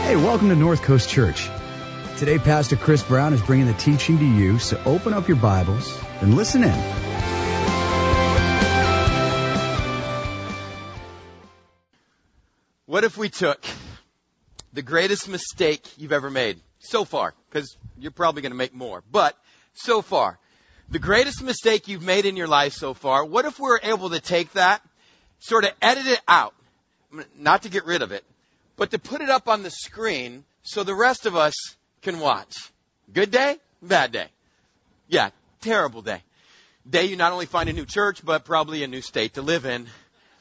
Hey, welcome to North Coast Church. Today, Pastor Chris Brown is bringing the teaching to you, so open up your Bibles and listen in. What if we took the greatest mistake you've ever made so far, because you're probably going to make more, but so far, the greatest mistake you've made in your life so far, what if we were able to take that, sort of edit it out, not to get rid of it, but to put it up on the screen so the rest of us can watch. Good day, bad day. Yeah, terrible day. Day you not only find a new church, but probably a new state to live in.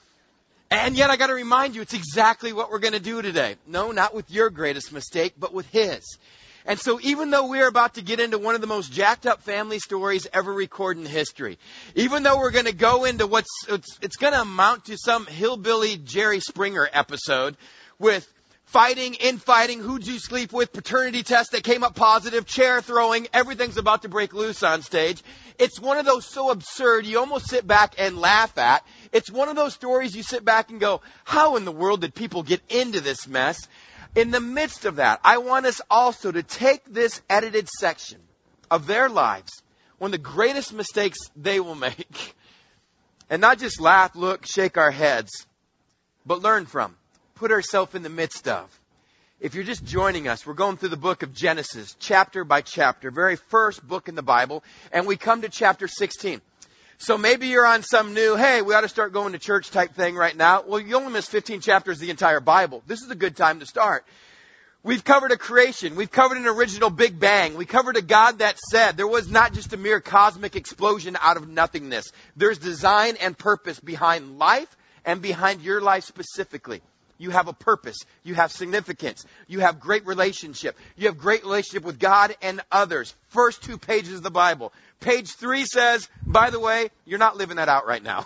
And yet I got to remind you, it's exactly what we're going to do today. No, not with your greatest mistake, but with his. And so even though we're about to get into one of the most jacked up family stories ever recorded in history, even though we're going to go into it's going to amount to some hillbilly Jerry Springer episode with fighting, infighting, who'd you sleep with, paternity test that came up positive, chair throwing, everything's about to break loose on stage. It's one of those so absurd, you almost sit back and laugh at. It's one of those stories you sit back and go, how in the world did people get into this mess? In the midst of that, I want us also to take this edited section of their lives, one of the greatest mistakes they will make, and not just laugh, look, shake our heads, but learn from, put ourselves in the midst of. If you're just joining us, we're going through the book of Genesis, chapter by chapter, very first book in the Bible, and we come to chapter 16. So maybe you're on some new, hey, we ought to start going to church type thing right now. Well, you only miss 15 chapters of the entire Bible. This is a good time to start. We've covered a creation. We've covered an original Big Bang. We covered a God that said there was not just a mere cosmic explosion out of nothingness. There's design and purpose behind life and behind your life specifically. You have a purpose. You have significance. You have great relationship. You have great relationship with God and others. First 2 pages of the Bible. Page 3 says, by the way, you're not living that out right now.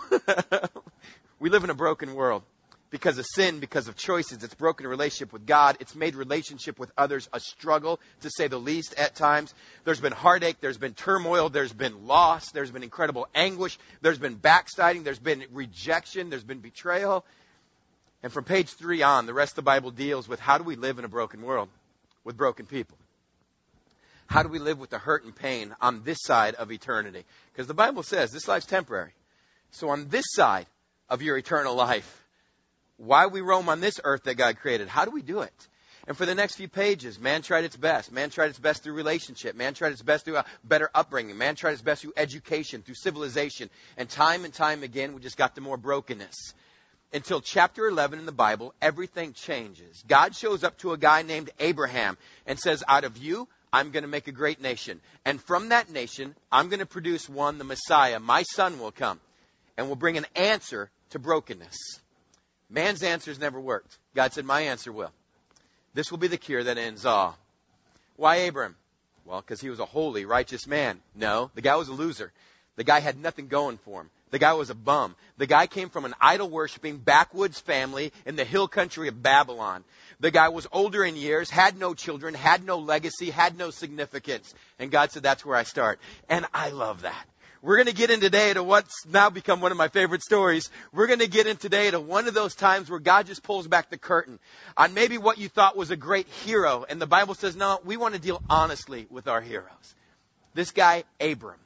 We live in a broken world because of sin, because of choices. It's broken relationship with God. It's made relationship with others a struggle, to say the least, at times. There's been heartache. There's been turmoil. There's been loss. There's been incredible anguish. There's been backsliding. There's been rejection. There's been betrayal. And from page 3 on, the rest of the Bible deals with how do we live in a broken world with broken people? How do we live with the hurt and pain on this side of eternity? Because the Bible says this life's temporary. So on this side of your eternal life, why we roam on this earth that God created, how do we do it? And for the next few pages, man tried its best. Man tried its best through relationship. Man tried its best through a better upbringing. Man tried its best through education, through civilization. And time again, we just got to more brokenness. Until chapter 11 in the Bible, everything changes. God shows up to a guy named Abraham and says, out of you, I'm going to make a great nation. And from that nation, I'm going to produce one, the Messiah. My son will come and will bring an answer to brokenness. Man's answers never worked. God said, my answer will. This will be the cure that ends all. Why Abraham? Well, because he was a holy, righteous man. No, the guy was a loser. The guy had nothing going for him. The guy was a bum. The guy came from an idol-worshiping backwoods family in the hill country of Babylon. The guy was older in years, had no children, had no legacy, had no significance. And God said, that's where I start. And I love that. We're going to get in today to what's now become one of my favorite stories. We're going to get in today to one of those times where God just pulls back the curtain on maybe what you thought was a great hero. And the Bible says, no, we want to deal honestly with our heroes. This guy, Abram.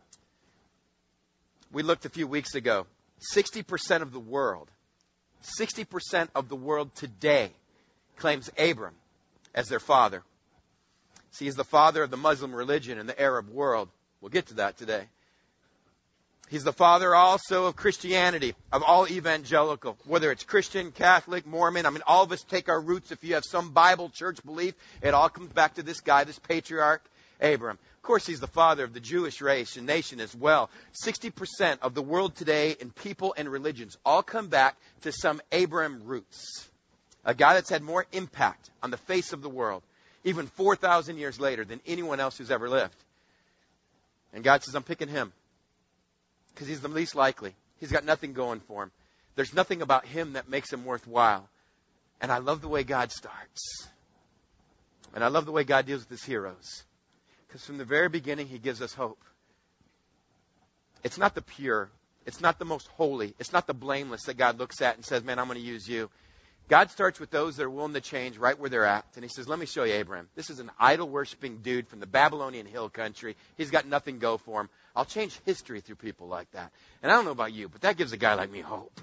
We looked a few weeks ago, 60% of the world today claims Abram as their father. See, he's the father of the Muslim religion in the Arab world. We'll get to that today. He's the father also of Christianity, of all evangelical, whether it's Christian, Catholic, Mormon. I mean, all of us take our roots. If you have some Bible church belief, it all comes back to this guy, this patriarch, Abram. Of course, he's the father of the Jewish race and nation as well. 60% of the world today in people and religions all come back to some Abram roots. A guy that's had more impact on the face of the world, even 4,000 years later, than anyone else who's ever lived. And God says, I'm picking him because he's the least likely. He's got nothing going for him. There's nothing about him that makes him worthwhile. And I love the way God starts. And I love the way God deals with his heroes. Because from the very beginning, he gives us hope. It's not the pure. It's not the most holy. It's not the blameless that God looks at and says, man, I'm going to use you. God starts with those that are willing to change right where they're at. And he says, let me show you Abraham. This is an idol-worshiping dude from the Babylonian hill country. He's got nothing go for him. I'll change history through people like that. And I don't know about you, but that gives a guy like me hope.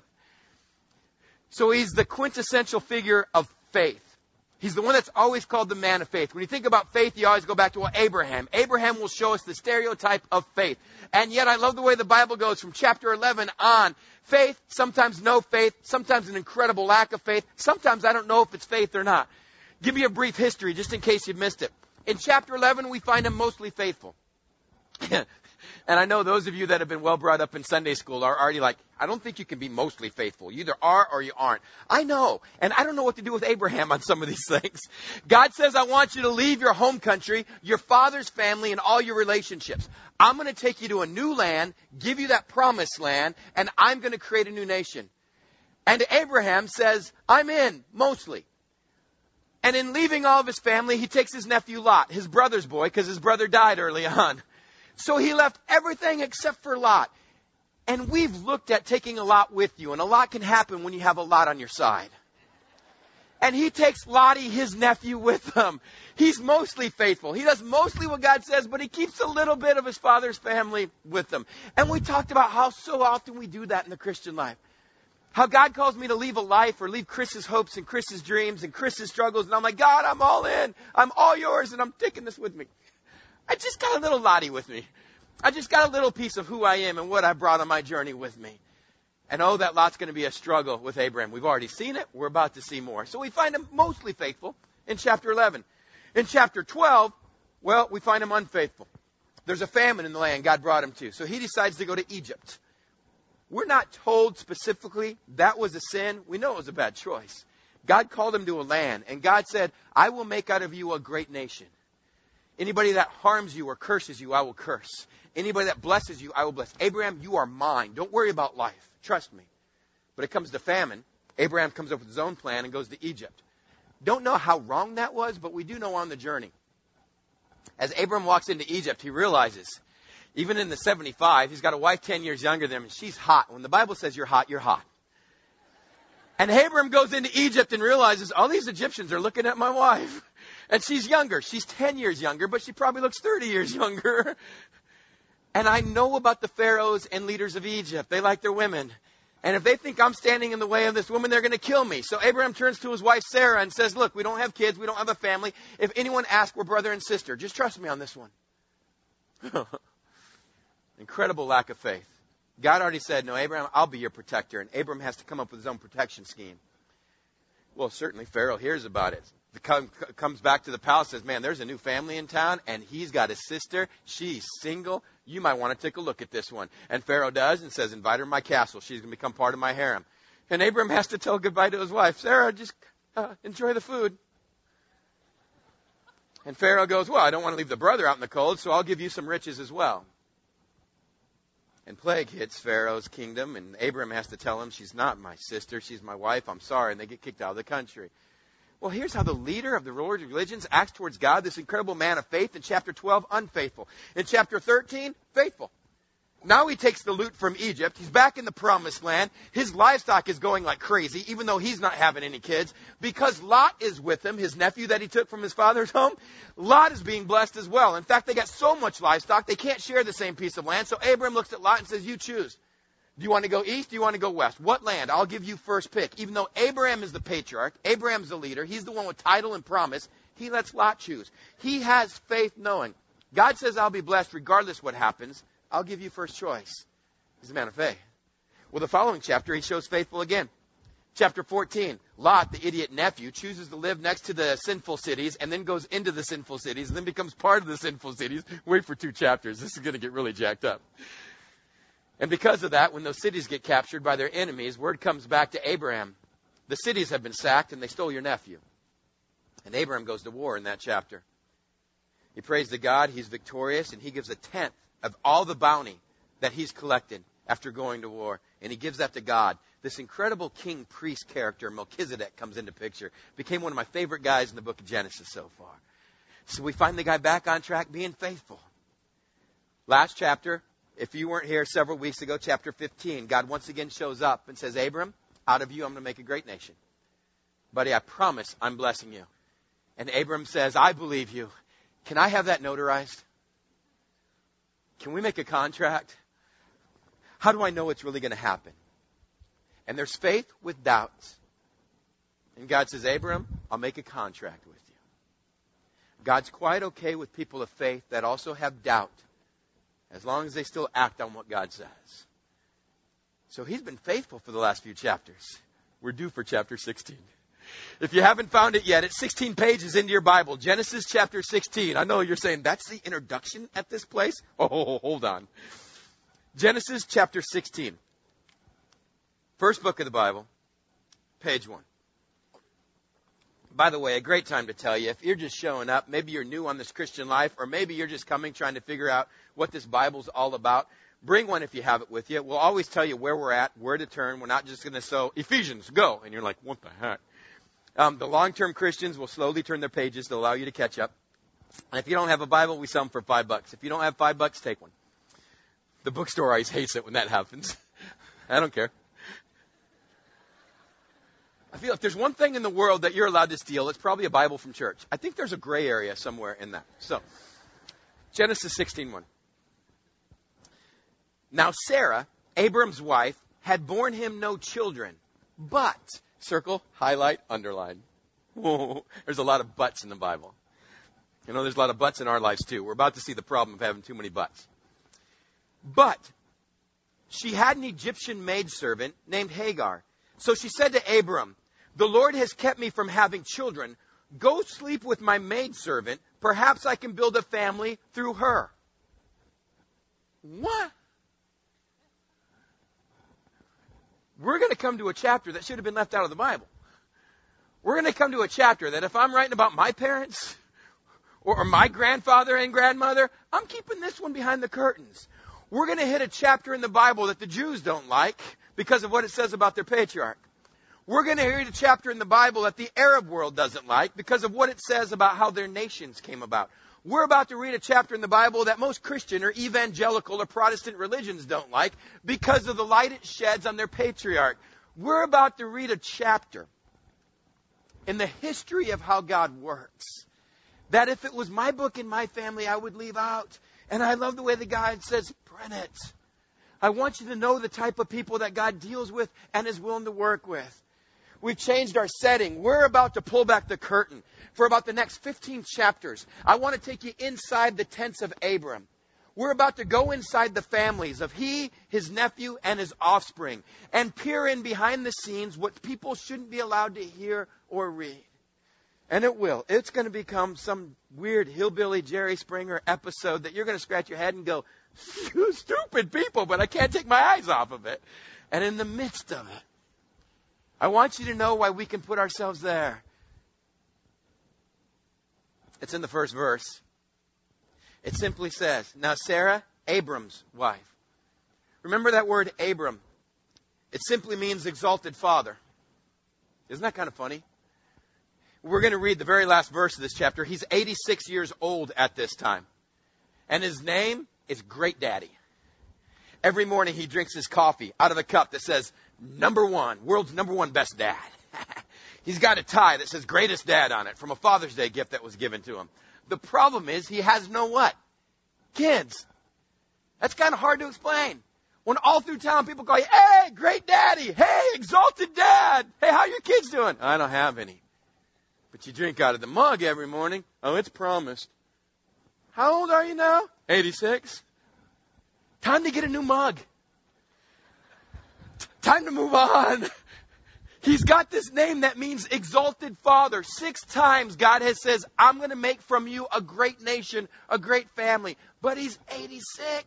So he's the quintessential figure of faith. He's the one that's always called the man of faith. When you think about faith, you always go back to, well, Abraham. Abraham will show us the stereotype of faith. And yet I love the way the Bible goes from chapter 11 on. Faith, sometimes no faith, sometimes an incredible lack of faith. Sometimes I don't know if it's faith or not. Give you a brief history just in case you missed it. In chapter 11, we find him mostly faithful. And I know those of you that have been well brought up in Sunday school are already like, I don't think you can be mostly faithful. You either are or you aren't. I know. And I don't know what to do with Abraham on some of these things. God says, I want you to leave your home country, your father's family, and all your relationships. I'm going to take you to a new land, give you that promised land, and I'm going to create a new nation. And Abraham says, I'm in, mostly. And in leaving all of his family, he takes his nephew Lot, his brother's boy, because his brother died early on. So he left everything except for Lot. And we've looked at taking a lot with you. And a lot can happen when you have a lot on your side. And he takes Lottie, his nephew, with him. He's mostly faithful. He does mostly what God says, but he keeps a little bit of his father's family with him. And we talked about how so often we do that in the Christian life. How God calls me to leave a life or leave Chris's hopes and Chris's dreams and Chris's struggles. And I'm like, God, I'm all in. I'm all yours and I'm taking this with me. I just got a little Lottie with me. I just got a little piece of who I am and what I brought on my journey with me. And oh, that lot's going to be a struggle with Abraham. We've already seen it. We're about to see more. So we find him mostly faithful in chapter 11. In chapter 12, well, we find him unfaithful. There's a famine in the land God brought him to. So he decides to go to Egypt. We're not told specifically that was a sin. We know it was a bad choice. God called him to a land. And God said, I will make out of you a great nation. Anybody that harms you or curses you, I will curse. Anybody that blesses you, I will bless. Abraham, you are mine. Don't worry about life. Trust me. But it comes to famine. Abraham comes up with his own plan and goes to Egypt. Don't know how wrong that was, but we do know on the journey. As Abraham walks into Egypt, he realizes, even in the 75, he's got a wife 10 years younger than him, and she's hot. When the Bible says you're hot, you're hot. And Abraham goes into Egypt and realizes, all these Egyptians are looking at my wife. And she's younger. She's 10 years younger, but she probably looks 30 years younger. And I know about the pharaohs and leaders of Egypt. They like their women. And if they think I'm standing in the way of this woman, they're going to kill me. So Abraham turns to his wife Sarah and says, look, we don't have kids. We don't have a family. If anyone asks, we're brother and sister. Just trust me on this one. Incredible lack of faith. God already said, no, Abraham, I'll be your protector. And Abraham has to come up with his own protection scheme. Well, certainly Pharaoh hears about it. Comes back to the palace, says, man, there's a new family in town, and he's got a sister. She's single. You might want to take a look at this one. And Pharaoh does and says, invite her to my castle. She's going to become part of my harem. And Abraham has to tell goodbye to his wife. Sarah, just enjoy the food. And Pharaoh goes, well, I don't want to leave the brother out in the cold, so I'll give you some riches as well. And plague hits Pharaoh's kingdom, and Abraham has to tell him, she's not my sister, she's my wife, I'm sorry, and they get kicked out of the country. Well, here's how the leader of the world religions acts towards God, this incredible man of faith. In chapter 12, unfaithful. In chapter 13, faithful. Now he takes the loot from Egypt. He's back in the promised land. His livestock is going like crazy, even though he's not having any kids. Because Lot is with him, his nephew that he took from his father's home, Lot is being blessed as well. In fact, they got so much livestock, they can't share the same piece of land. So Abraham looks at Lot and says, you choose. Do you want to go east? Do you want to go west? What land? I'll give you first pick. Even though Abraham is the patriarch, Abraham's the leader, he's the one with title and promise, he lets Lot choose. He has faith knowing. God says, I'll be blessed regardless what happens. I'll give you first choice. He's a man of faith. Well, the following chapter, he shows faithful again. Chapter 14, Lot, the idiot nephew, chooses to live next to the sinful cities and then goes into the sinful cities and then becomes part of the sinful cities. Wait for 2 chapters. This is going to get really jacked up. And because of that, when those cities get captured by their enemies, word comes back to Abraham. The cities have been sacked and they stole your nephew. And Abraham goes to war in that chapter. He prays to God. He's victorious and he gives 1/10 of all the bounty that he's collected after going to war. And he gives that to God. This incredible king priest character, Melchizedek, comes into picture. Became one of my favorite guys in the book of Genesis so far. So we find the guy back on track being faithful. Last chapter. If you weren't here several weeks ago, chapter 15, God once again shows up and says, Abram, out of you I'm going to make a great nation. buddy, I promise I'm blessing you. And Abram says, I believe you. Can I have that notarized? Can we make a contract? How do I know it's really going to happen? And there's faith with doubts. And God says, Abram, I'll make a contract with you. God's quite okay with people of faith that also have doubt, as long as they still act on what God says. So he's been faithful for the last few chapters. We're due for chapter 16. If you haven't found it yet, it's 16 pages into your Bible. Genesis chapter 16. I know you're saying, that's the introduction at this place? Oh, hold on. Genesis chapter 16. First book of the Bible, page 1. By the way, a great time to tell you, if you're just showing up, maybe you're new on this Christian life, or maybe you're just coming trying to figure out what this Bible's all about, bring one if you have it with you. We'll always tell you where we're at, where to turn. We're not just going to say, Ephesians, go. And you're like, what the heck? The long-term Christians will slowly turn their pages to allow you to catch up. And if you don't have a Bible, we sell them for $5. If you don't have $5, take one. The bookstore always hates it when that happens. I don't care. I feel if there's one thing in the world that you're allowed to steal, it's probably a Bible from church. I think there's a gray area somewhere in that. So, Genesis 16:1. Now Sarah, Abram's wife, had borne him no children, but, circle, highlight, underline. Whoa, there's a lot of buts in the Bible. You know, there's a lot of buts in our lives too. We're about to see the problem of having too many buts. But she had an Egyptian maidservant named Hagar. So she said to Abram, the Lord has kept me from having children. Go sleep with my maidservant. Perhaps I can build a family through her. What? We're going to come to a chapter that should have been left out of the Bible. We're going to come to a chapter that if I'm writing about my parents or my grandfather and grandmother, I'm keeping this one behind the curtains. We're going to hit a chapter in the Bible that the Jews don't like because of what it says about their patriarch. We're going to read a chapter in the Bible that the Arab world doesn't like because of what it says about how their nations came about. We're about to read a chapter in the Bible that most Christian or evangelical or Protestant religions don't like because of the light it sheds on their patriarch. We're about to read a chapter in the history of how God works that if it was my book in my family, I would leave out. And I love the way the guide says, print it. I want you to know the type of people that God deals with and is willing to work with. We've changed our setting. We're about to pull back the curtain for about the next 15 chapters. I want to take you inside the tents of Abram. We're about to go inside the families of he, his nephew, and his offspring and peer in behind the scenes what people shouldn't be allowed to hear or read. And it will. It's going to become some weird hillbilly Jerry Springer episode that you're going to scratch your head and go, stupid people, but I can't take my eyes off of it. And in the midst of it, I want you to know why we can put ourselves there. It's in the first verse. It simply says, now Sarah, Abram's wife. Remember that word Abram. It simply means exalted father. Isn't that kind of funny? We're going to read the very last verse of this chapter. He's 86 years old at this time. And his name is Great Daddy. Every morning he drinks his coffee out of a cup that says, #1, world's #1 best dad. He's got a tie that says greatest dad on it from a Father's Day gift that was given to him. The problem is he has no what? Kids. That's kind of hard to explain. When all through town people call you, hey, great daddy. Hey, exalted dad. Hey, how are your kids doing? I don't have any. But you drink out of the mug every morning. Oh, it's promised. How old are you now? 86. Time to get a new mug. Time to move on. He's got this name that means exalted father. 6 times God has says, I'm going to make from you a great nation, a great family. But he's 86.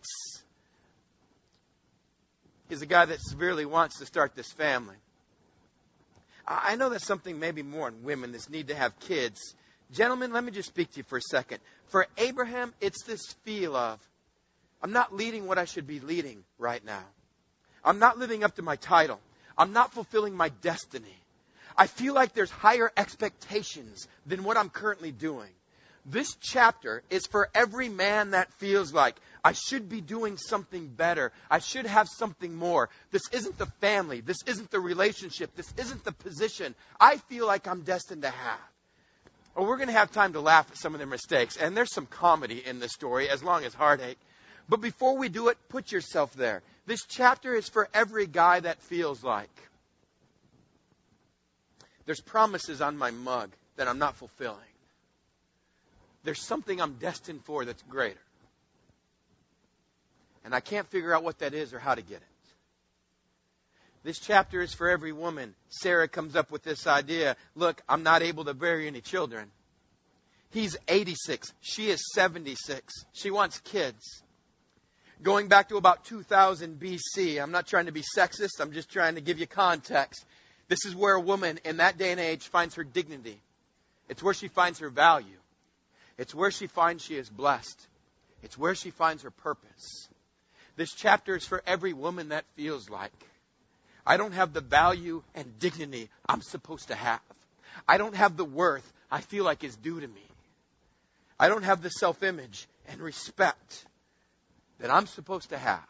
He's a guy that severely wants to start this family. I know that's something maybe more in women that need to have kids. Gentlemen, let me just speak to you for a second. For Abraham, it's this feel of, I'm not leading what I should be leading right now. I'm not living up to my title. I'm not fulfilling my destiny. I feel like there's higher expectations than what I'm currently doing. This chapter is for every man that feels like, I should be doing something better. I should have something more. This isn't the family. This isn't the relationship. This isn't the position I feel like I'm destined to have. Well, we're going to have time to laugh at some of their mistakes. And there's some comedy in this story, as long as heartache. But before we do it, put yourself there. This chapter is for every guy that feels like there's promises on my mug that I'm not fulfilling. There's something I'm destined for that's greater. And I can't figure out what that is or how to get it. This chapter is for every woman. Sarah comes up with this idea. Look, I'm not able to bear any children. He's 86. She is 76. She wants kids. Going back to about 2000 BC, I'm not trying to be sexist. I'm just trying to give you context. This is where a woman in that day and age finds her dignity. It's where she finds her value. It's where she finds she is blessed. It's where she finds her purpose. This chapter is for every woman that feels like I don't have the value and dignity I'm supposed to have. I don't have the worth I feel like is due to me. I don't have the self-image and respect that I'm supposed to have.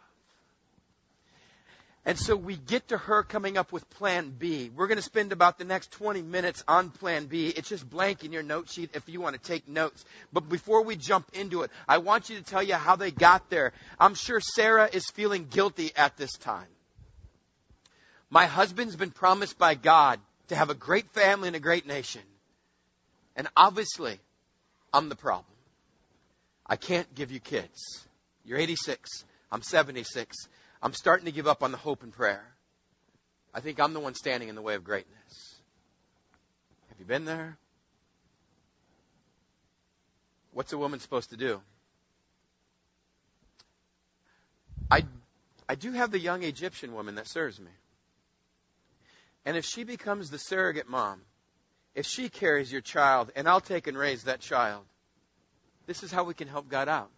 And so we get to her coming up with plan B. We're going to spend about the next 20 minutes on plan B. It's just blank in your note sheet if you want to take notes. But before we jump into it, I want you to tell you how they got there. I'm sure Sarah is feeling guilty at this time. My husband's been promised by God to have a great family and a great nation. And obviously, I'm the problem. I can't give you kids. You're 86. I'm 76. I'm starting to give up on the hope and prayer. I think I'm the one standing in the way of greatness. Have you been there? What's a woman supposed to do? I do have the young Egyptian woman that serves me. And if she becomes the surrogate mom, if she carries your child and I'll take and raise that child, this is how we can help God out.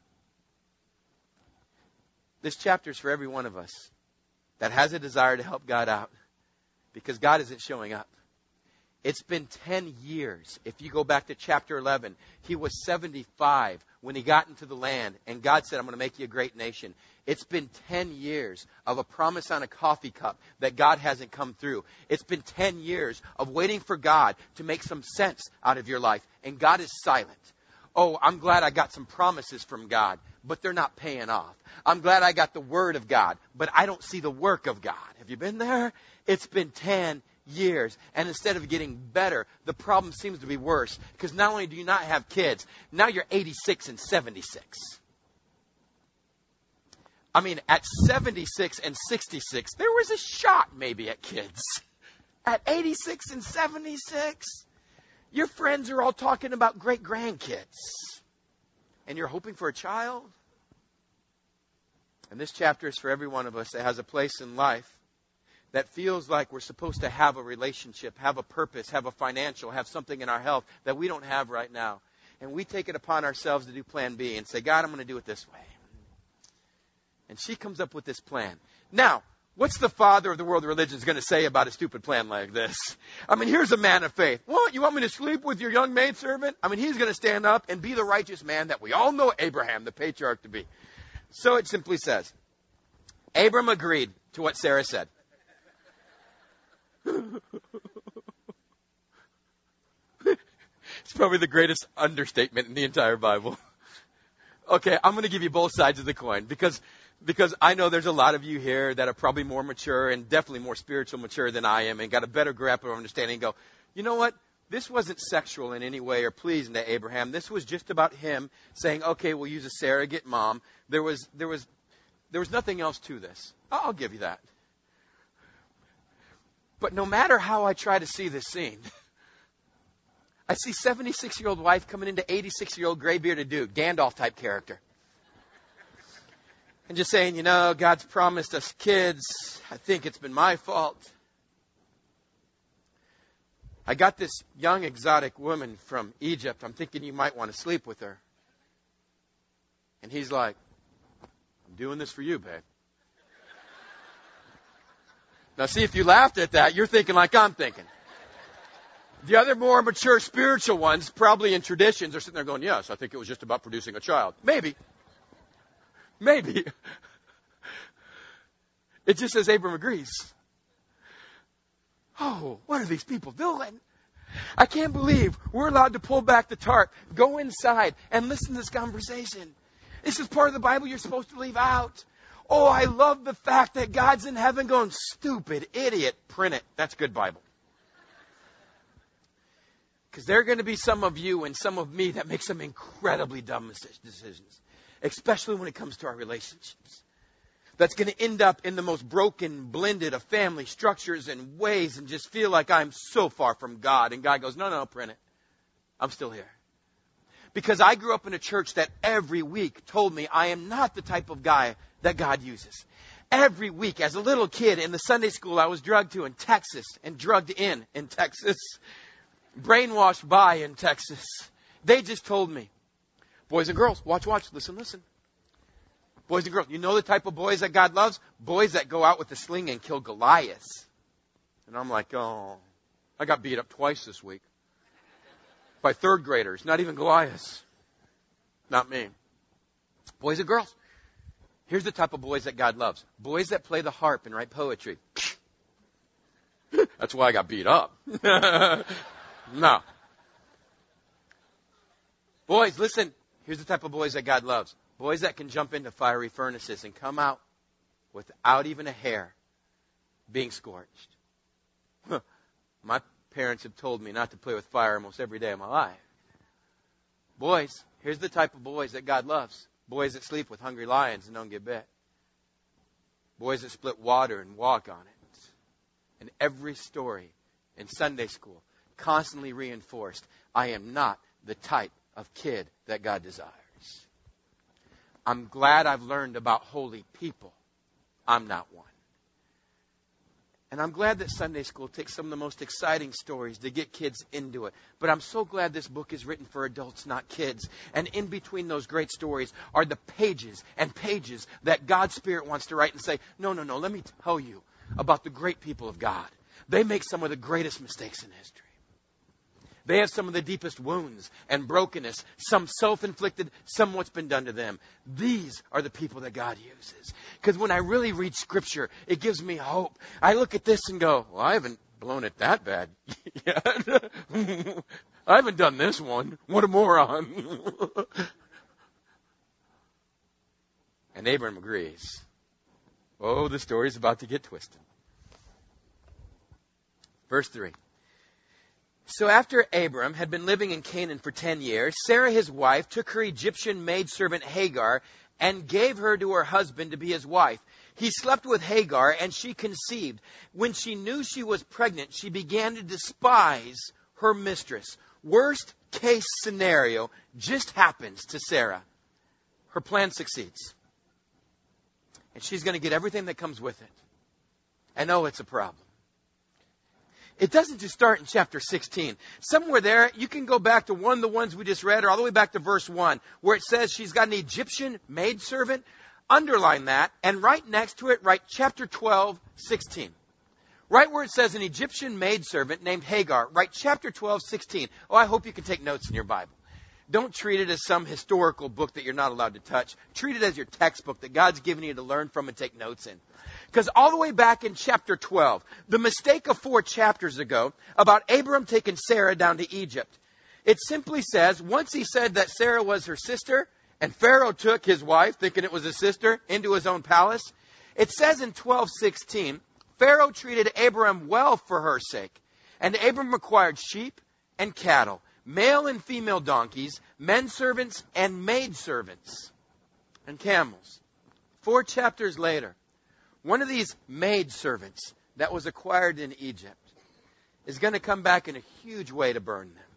This chapter is for every one of us that has a desire to help God out because God isn't showing up. It's been 10 years. If you go back to chapter 11, he was 75 when he got into the land and God said, I'm going to make you a great nation. It's been 10 years of a promise on a coffee cup that God hasn't come through. It's been 10 years of waiting for God to make some sense out of your life and God is silent. Oh, I'm glad I got some promises from God, but they're not paying off. I'm glad I got the word of God, but I don't see the work of God. Have you been there? It's been 10 years. And instead of getting better, the problem seems to be worse. Because not only do you not have kids, now you're 86 and 76. I mean, at 76 and 66, there was a shot maybe at kids. At 86 and 76, your friends are all talking about great grandkids. And you're hoping for a child? And this chapter is for every one of us that has a place in life that feels like we're supposed to have a relationship, have a purpose, have a financial, have something in our health that we don't have right now. And we take it upon ourselves to do plan B and say, God, I'm going to do it this way. And she comes up with this plan. Now, what's the father of the world of religion going to say about a stupid plan like this? I mean, here's a man of faith. What? You want me to sleep with your young maidservant? I mean, he's going to stand up and be the righteous man that we all know Abraham, the patriarch, to be. So it simply says, Abram agreed to what Sarah said. It's probably the greatest understatement in the entire Bible. Okay, I'm going to give you both sides of the coin because I know there's a lot of you here that are probably more mature and definitely more spiritual mature than I am and got a better grasp of understanding and go, you know what? This wasn't sexual in any way or pleasing to Abraham. This was just about him saying, okay, we'll use a surrogate mom. There was nothing else to this. I'll give you that. But no matter how I try to see this scene, I see 76-year-old wife coming into 86-year-old gray-bearded dude, Gandalf-type character. And just saying, you know, God's promised us kids. I think it's been my fault. I got this young exotic woman from Egypt. I'm thinking you might want to sleep with her. And he's like, I'm doing this for you, babe. Now see, if you laughed at that, you're thinking like I'm thinking. The other more mature spiritual ones, probably in traditions, are sitting there going, yes, I think it was just about producing a child. Maybe. Maybe. It just says Abram agrees. Oh, what are these people doing? I can't believe we're allowed to pull back the tarp, go inside, and listen to this conversation. This is part of the Bible you're supposed to leave out. Oh, I love the fact that God's in heaven going, stupid idiot, print it. That's good Bible. Because there are going to be some of you and some of me that make some incredibly dumb decisions, especially when it comes to our relationships. That's going to end up in the most broken, blended of family structures and ways and just feel like I'm so far from God. And God goes, no, print it. I'm still here. Because I grew up in a church that every week told me I am not the type of guy that God uses. Every week, as a little kid in the Sunday school I was drugged to in Texas and drugged in Texas, brainwashed by in Texas, they just told me, boys and girls, watch, listen. Boys and girls, you know the type of boys that God loves? Boys that go out with a sling and kill Goliaths. And I'm like, oh, I got beat up twice this week. By third graders, not even Goliaths. Not me. Boys and girls, here's the type of boys that God loves. Boys that play the harp and write poetry. That's why I got beat up. No. Boys, listen, here's the type of boys that God loves. Boys that can jump into fiery furnaces and come out without even a hair being scorched. My parents have told me not to play with fire almost every day of my life. Boys, here's the type of boys that God loves. Boys that sleep with hungry lions and don't get bit. Boys that split water and walk on it. And every story in Sunday school constantly reinforced, I am not the type of kid that God desires. I'm glad I've learned about holy people. I'm not one. And I'm glad that Sunday school takes some of the most exciting stories to get kids into it. But I'm so glad this book is written for adults, not kids. And in between those great stories are the pages and pages that God's Spirit wants to write and say, no, let me tell you about the great people of God. They make some of the greatest mistakes in history. They have some of the deepest wounds and brokenness, some self-inflicted, some what's been done to them. These are the people that God uses. Because when I really read Scripture, it gives me hope. I look at this and go, well, I haven't blown it that bad yet. I haven't done this one. What a moron. And Abram agrees. Oh, the story's about to get twisted. Verse 3. So after Abram had been living in Canaan for 10 years, Sarah his wife took her Egyptian maidservant Hagar and gave her to her husband to be his wife. He slept with Hagar and she conceived. When she knew she was pregnant, she began to despise her mistress. Worst case scenario just happens to Sarah. Her plan succeeds. And she's going to get everything that comes with it. And oh, it's a problem. It doesn't just start in chapter 16. Somewhere there, you can go back to one of the ones we just read, or all the way back to verse 1, where it says she's got an Egyptian maidservant. Underline that, and right next to it, write chapter 12, 16. Right where it says an Egyptian maidservant named Hagar, write chapter 12, 16. Oh, I hope you can take notes in your Bible. Don't treat it as some historical book that you're not allowed to touch. Treat it as your textbook that God's given you to learn from and take notes in. Because all the way back in chapter 12, the mistake of 4 chapters ago about Abram taking Sarah down to Egypt, it simply says, once he said that Sarah was her sister, and Pharaoh took his wife, thinking it was his sister, into his own palace, it says in 12:16, Pharaoh treated Abram well for her sake, and Abram acquired sheep and cattle, male and female donkeys, men servants and maid servants, and camels. 4 chapters later, one of these maid servants that was acquired in Egypt is going to come back in a huge way to burn them.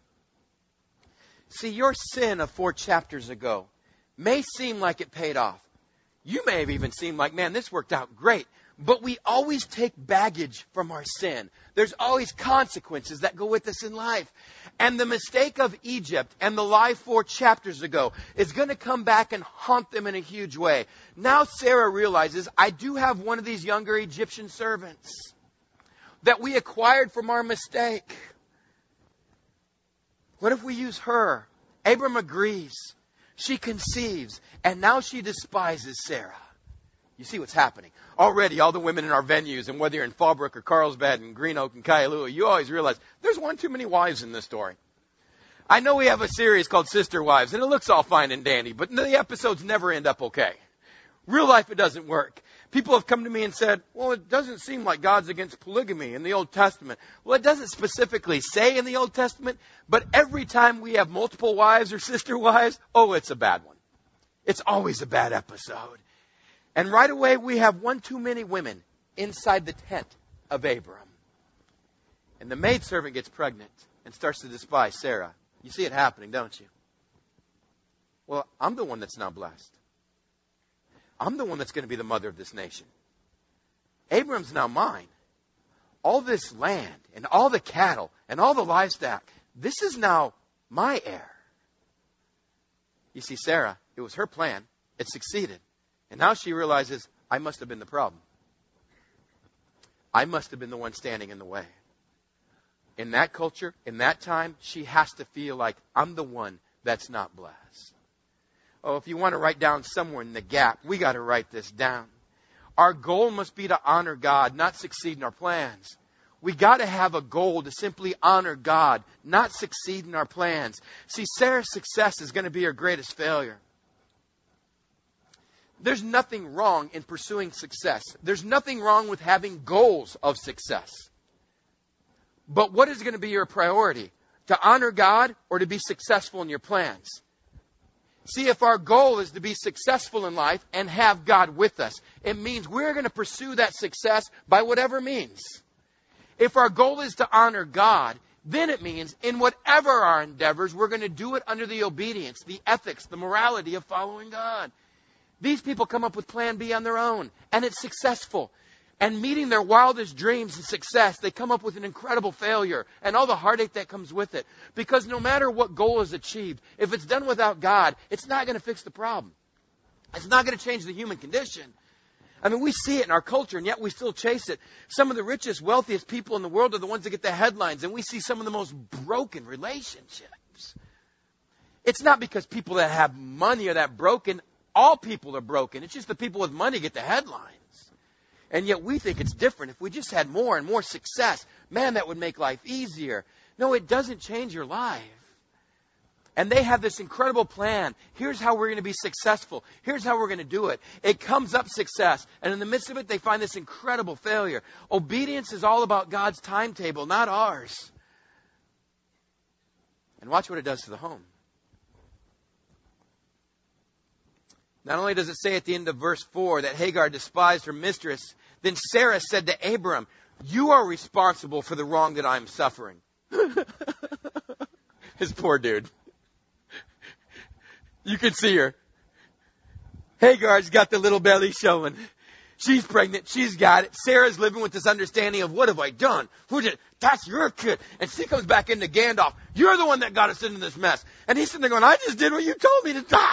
See, your sin of 4 chapters ago may seem like it paid off. You may have even seemed like, man, this worked out great. But we always take baggage from our sin. There's always consequences that go with us in life. And the mistake of Egypt and the lie 4 chapters ago is going to come back and haunt them in a huge way. Now Sarah realizes, I do have one of these younger Egyptian servants that we acquired from our mistake. What if we use her? Abram agrees. She conceives, and now she despises Sarah. You see what's happening. Already, all the women in our venues, and whether you're in Fallbrook or Carlsbad and Green Oak and Kailua, you always realize there's one too many wives in this story. I know we have a series called Sister Wives, and it looks all fine and dandy, but the episodes never end up okay. Real life, it doesn't work. People have come to me and said, well, it doesn't seem like God's against polygamy in the Old Testament. Well, it doesn't specifically say in the Old Testament, but every time we have multiple wives or sister wives, oh, it's a bad one. It's always a bad episode. And right away, we have one too many women inside the tent of Abram. And the maidservant gets pregnant and starts to despise Sarah. You see it happening, don't you? Well, I'm the one that's now blessed. I'm the one that's going to be the mother of this nation. Abram's now mine. All this land and all the cattle and all the livestock, this is now my heir. You see, Sarah, it was her plan. It succeeded. And now she realizes, I must have been the problem. I must have been the one standing in the way. In that culture, in that time, she has to feel like I'm the one that's not blessed. Oh, if you want to write down somewhere in the gap, we got to write this down. Our goal must be to honor God, not succeed in our plans. We got to have a goal to simply honor God, not succeed in our plans. See, Sarah's success is going to be her greatest failure. There's nothing wrong in pursuing success. There's nothing wrong with having goals of success. But what is going to be your priority? To honor God or to be successful in your plans? See, if our goal is to be successful in life and have God with us, it means we're going to pursue that success by whatever means. If our goal is to honor God, then it means in whatever our endeavors, we're going to do it under the obedience, the ethics, the morality of following God. These people come up with plan B on their own, and it's successful. And meeting their wildest dreams and success, they come up with an incredible failure and all the heartache that comes with it. Because no matter what goal is achieved, if it's done without God, it's not going to fix the problem. It's not going to change the human condition. I mean, we see it in our culture, and yet we still chase it. Some of the richest, wealthiest people in the world are the ones that get the headlines, and we see some of the most broken relationships. It's not because people that have money are that broken. All people are broken. It's just the people with money get the headlines. And yet we think it's different. If we just had more and more success, man, that would make life easier. No, it doesn't change your life. And they have this incredible plan. Here's how we're going to be successful. Here's how we're going to do it. It comes up success. And in the midst of it, they find this incredible failure. Obedience is all about God's timetable, not ours. And watch what it does to the home. Not only does it say at the end of verse 4 that Hagar despised her mistress, then Sarah said to Abram, you are responsible for the wrong that I'm suffering. His poor dude. You can see her. Hagar's got the little belly showing. She's pregnant. She's got it. Sarah's living with this understanding of what have I done? That's your kid. And she comes back into Gandalf. You're the one that got us into this mess. And he's sitting there going, I just did what you told me to do.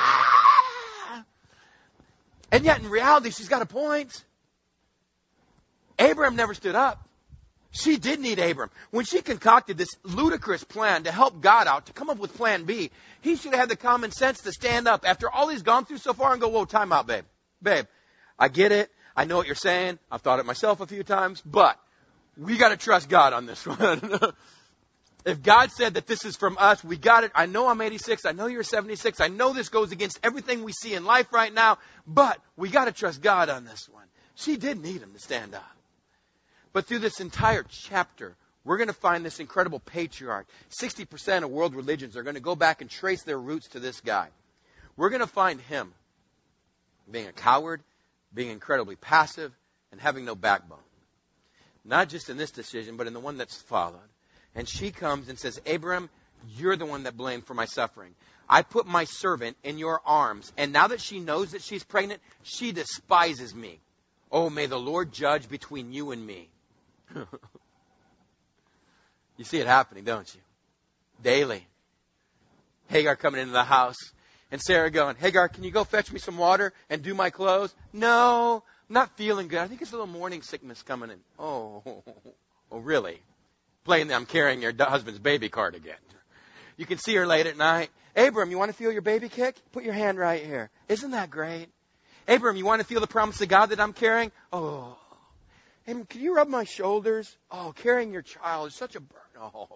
And yet, in reality, she's got a point. Abraham never stood up. She did need Abram. When she concocted this ludicrous plan to help God out, to come up with plan B, he should have had the common sense to stand up after all he's gone through so far and go, whoa, time out, babe. Babe, I get it. I know what you're saying. I've thought it myself a few times. But we got to trust God on this one. If God said that this is from us, we got it. I know I'm 86. I know you're 76. I know this goes against everything we see in life right now. But we got to trust God on this one. She did need him to stand up. But through this entire chapter, we're going to find this incredible patriarch. 60% of world religions are going to go back and trace their roots to this guy. We're going to find him being a coward, being incredibly passive, and having no backbone. Not just in this decision, but in the one that's followed. And she comes and says, Abram, you're the one that blamed for my suffering. I put my servant in your arms. And now that she knows that she's pregnant, she despises me. Oh, may the Lord judge between you and me. You see it happening, don't you? Daily. Hagar coming into the house. And Sarah going, Hagar, can you go fetch me some water and do my clothes? No, I'm not feeling good. I think it's a little morning sickness coming in. Oh, really? Playing the I'm carrying your husband's baby card again. You can see her late at night. Abram, you want to feel your baby kick? Put your hand right here. Isn't that great? Abram, you want to feel the promise of God that I'm carrying? Oh. Abram, can you rub my shoulders? Oh, carrying your child is such a burden. Oh,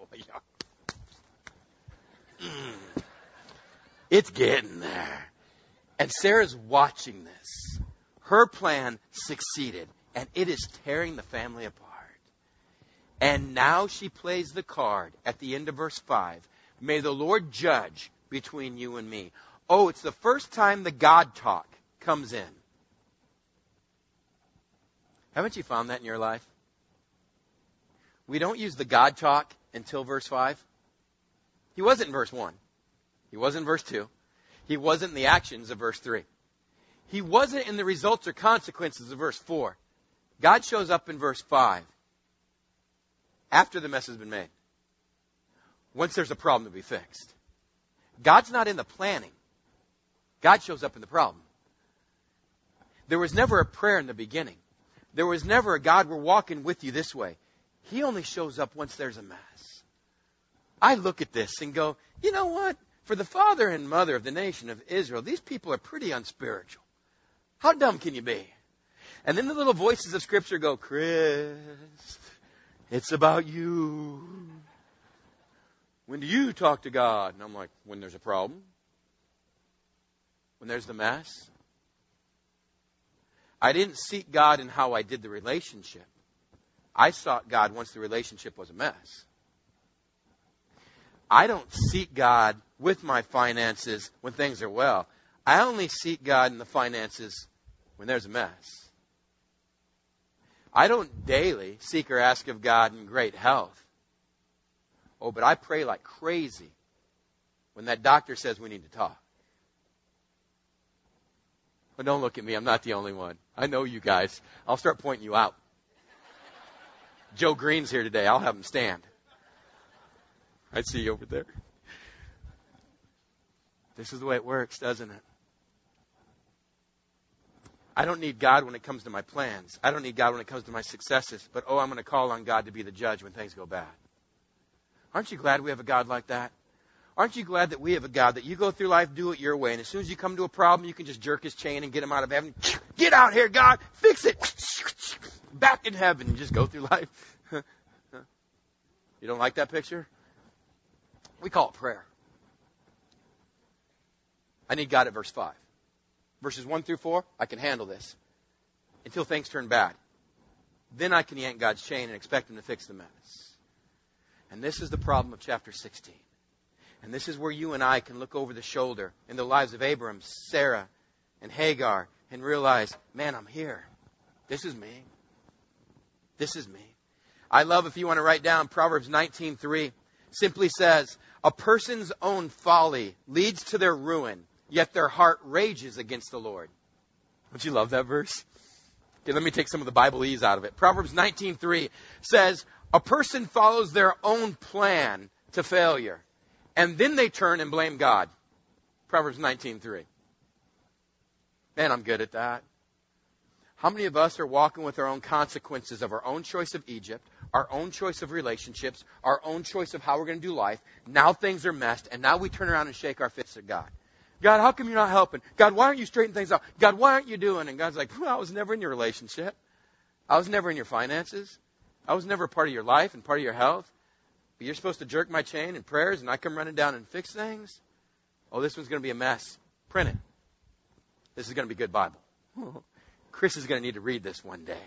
yeah. It's getting there. And Sarah's watching this. Her plan succeeded, and it is tearing the family apart. And now she plays the card at the end of verse 5. May the Lord judge between you and me. Oh, it's the first time the God talk comes in. Haven't you found that in your life? We don't use the God talk until verse 5. He wasn't in verse 1. He wasn't in verse 2. He wasn't in the actions of verse 3. He wasn't in the results or consequences of verse 4. God shows up in verse 5 after the mess has been made. Once there's a problem to be fixed. God's not in the planning. God shows up in the problem. There was never a prayer in the beginning. There was never a God, we're walking with you this way. He only shows up once there's a mess. I look at this and go, you know what? For the father and mother of the nation of Israel, these people are pretty unspiritual. How dumb can you be? And then the little voices of Scripture go, Chris, it's about you. When do you talk to God? And I'm like, when there's a problem. When there's the mess. I didn't seek God in how I did the relationship. I sought God once the relationship was a mess. I don't seek God with my finances when things are well. I only seek God in the finances when there's a mess. I don't daily seek or ask of God in great health. Oh, but I pray like crazy when that doctor says we need to talk. But don't look at me. I'm not the only one. I know you guys. I'll start pointing you out. Joe Green's here today. I'll have him stand. I see you over there. This is the way it works, doesn't it? I don't need God when it comes to my plans. I don't need God when it comes to my successes. But, I'm going to call on God to be the judge when things go bad. Aren't you glad we have a God like that? Aren't you glad that we have a God that you go through life, do it your way, and as soon as you come to a problem, you can just jerk his chain and get him out of heaven. Get out here, God! Fix it! Back in heaven and just go through life. You don't like that picture? We call it prayer. I need God at verse 5. Verses 1 through 4, I can handle this until things turn bad. Then I can yank God's chain and expect him to fix the mess. And this is the problem of chapter 16. And this is where you and I can look over the shoulder in the lives of Abram, Sarah, and Hagar and realize, man, I'm here. This is me. This is me. I love, if you want to write down, Proverbs 19:3 simply says, a person's own folly leads to their ruin, yet their heart rages against the Lord. Don't you love that verse? Okay, let me take some of the Bible-ese out of it. Proverbs 19:3 says, a person follows their own plan to failure, and then they turn and blame God. Proverbs 19:3. Man, I'm good at that. How many of us are walking with our own consequences of our own choice of Egypt, our own choice of relationships, our own choice of how we're going to do life? Now things are messed, and now we turn around and shake our fists at God. God, how come you're not helping? God, why aren't you straightening things out? God, why aren't you doing? And God's like, I was never in your relationship. I was never in your finances. I was never a part of your life and part of your health. But you're supposed to jerk my chain in prayers, and I come running down and fix things? Oh, this one's going to be a mess. Print it. This is going to be good Bible. Chris is going to need to read this one day.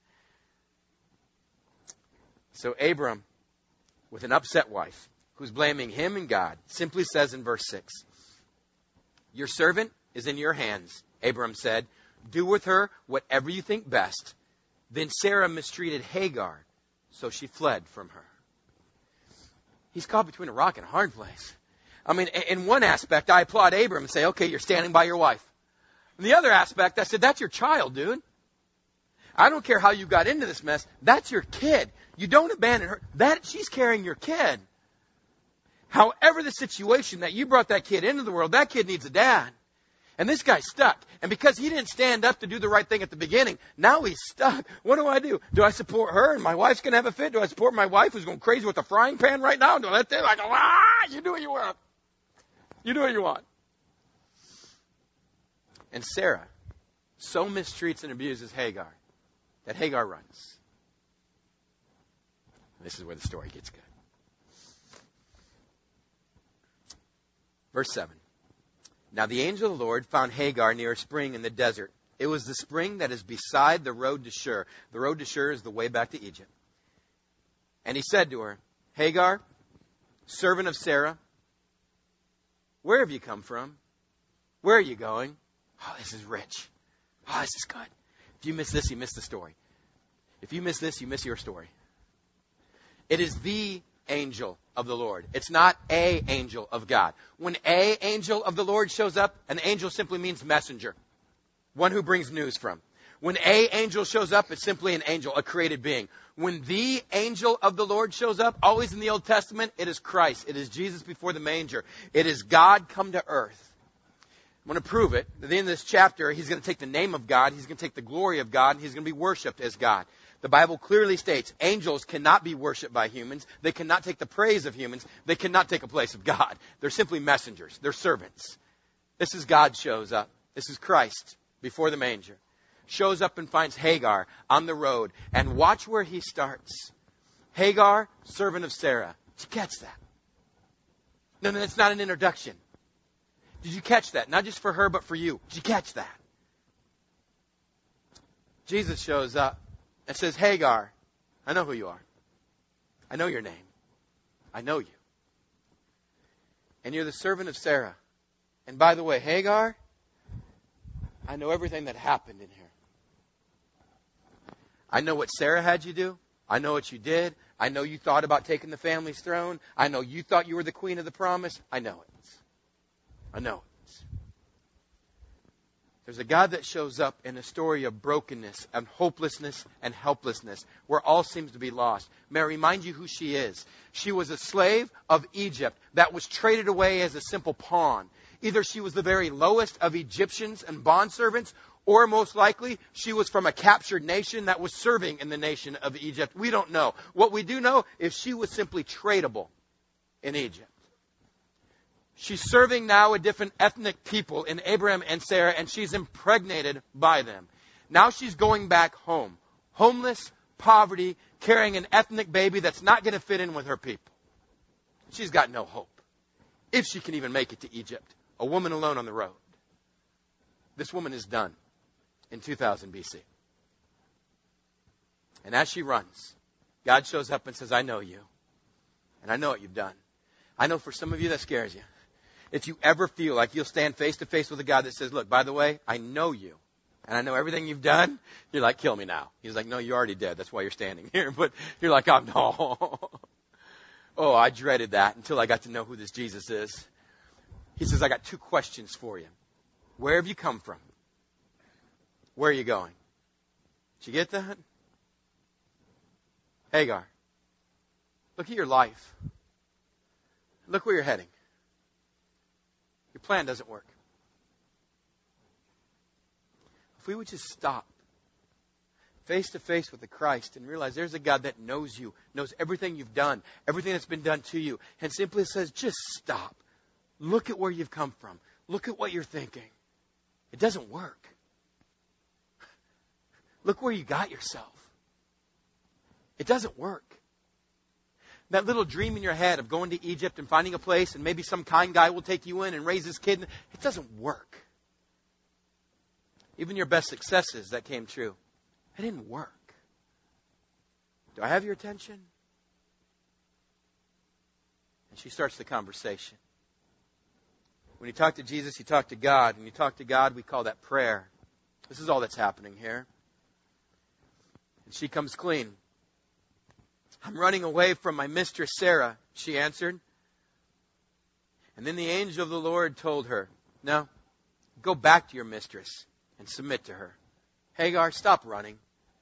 So Abram, with an upset wife, who's blaming him and God, simply says in verse 6, your servant is in your hands, Abram said. Do with her whatever you think best. Then Sarah mistreated Hagar, so she fled from her. He's caught between a rock and a hard place. I mean, in one aspect, I applaud Abram and say, okay, you're standing by your wife. In the other aspect, I said, that's your child, dude. I don't care how you got into this mess. That's your kid. You don't abandon her. She's carrying your kid. However the situation that you brought that kid into the world, that kid needs a dad. And this guy's stuck. And because he didn't stand up to do the right thing at the beginning, now he's stuck. What do? Do I support her and my wife's going to have a fit? Do I support my wife who's going crazy with a frying pan right now? Do I let them? I go, you do what you want. You do what you want. And Sarah so mistreats and abuses Hagar that Hagar runs. This is where the story gets good. Verse 7. Now the angel of the Lord found Hagar near a spring in the desert. It was the spring that is beside the road to Shur. The road to Shur is the way back to Egypt. And he said to her, Hagar, servant of Sarah, where have you come from? Where are you going? Oh, this is rich. Oh, this is good. If you miss this, you miss the story. If you miss this, you miss your story. It is the angel of the Lord. It's not a angel of God. When a angel of the Lord shows up, an angel simply means messenger. One who brings news from. When a angel shows up, it's simply an angel, a created being. When the angel of the Lord shows up, always in the Old Testament, it is Christ. It is Jesus before the manger. It is God come to earth. I'm going to prove it. At the end of this chapter, he's going to take the name of God, he's going to take the glory of God, and he's going to be worshipped as God. The Bible clearly states angels cannot be worshipped by humans. They cannot take the praise of humans. They cannot take a place of God. They're simply messengers. They're servants. This is God shows up. This is Christ before the manger. Shows up and finds Hagar on the road. And watch where he starts. Hagar, servant of Sarah. Did you catch that? No, that's not an introduction. Did you catch that? Not just for her, but for you. Did you catch that? Jesus shows up and says, Hagar, I know who you are. I know your name. I know you. And you're the servant of Sarah. And by the way, Hagar, I know everything that happened in here. I know what Sarah had you do. I know what you did. I know you thought about taking the family's throne. I know you thought you were the queen of the promise. I know it. I know it. There's a God that shows up in a story of brokenness and hopelessness and helplessness where all seems to be lost. May I remind you who she is. She was a slave of Egypt that was traded away as a simple pawn. Either she was the very lowest of Egyptians and bondservants, or most likely she was from a captured nation that was serving in the nation of Egypt. We don't know. What we do know is she was simply tradable in Egypt. She's serving now a different ethnic people in Abraham and Sarah, and she's impregnated by them. Now she's going back home. Homeless, poverty, carrying an ethnic baby that's not going to fit in with her people. She's got no hope. If she can even make it to Egypt. A woman alone on the road. This woman is done in 2000 BC. And as she runs, God shows up and says, I know you. And I know what you've done. I know for some of you that scares you. If you ever feel like you'll stand face to face with a God that says, look, by the way, I know you. And I know everything you've done. You're like, kill me now. He's like, no, you're already dead. That's why you're standing here. But you're like, oh, no. Oh, I dreaded that until I got to know who this Jesus is. He says, I got 2 questions for you. Where have you come from? Where are you going? Did you get that? Hagar, look at your life. Look where you're heading. Your plan doesn't work. If we would just stop face to face with the Christ and realize there's a God that knows you, knows everything you've done, everything that's been done to you, and simply says, just stop. Look at where you've come from. Look at what you're thinking. It doesn't work. Look where you got yourself. It doesn't work. That little dream in your head of going to Egypt and finding a place and maybe some kind guy will take you in and raise his kid, it doesn't work. Even your best successes that came true, it didn't work. Do I have your attention? And she starts the conversation. When you talk to Jesus, you talk to God. When you talk to God, we call that prayer. This is all that's happening here. And she comes clean. I'm running away from my mistress Sarah, she answered. And then the angel of the Lord told her, no, go back to your mistress and submit to her. Hagar, stop running.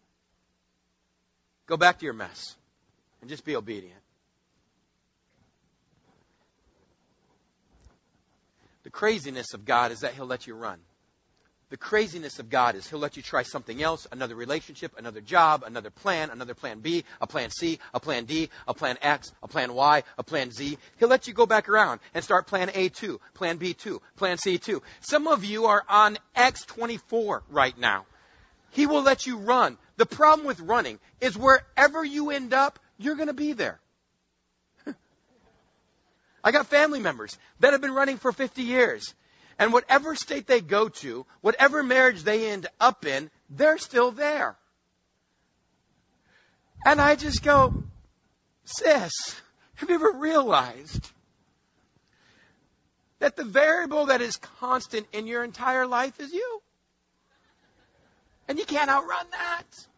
Go back to your mess and just be obedient. The craziness of God is that He'll let you run. The craziness of God is He'll let you try something else, another relationship, another job, another plan B, a plan C, a plan D, a plan X, a plan Y, a plan Z. He'll let you go back around and start plan A2, plan B2, plan C2. Some of you are on X24 right now. He will let you run. The problem with running is wherever you end up, you're going to be there. I got family members that have been running for 50 years. And whatever state they go to, whatever marriage they end up in, they're still there. And I just go, sis, have you ever realized that the variable that is constant in your entire life is you? And you can't outrun that.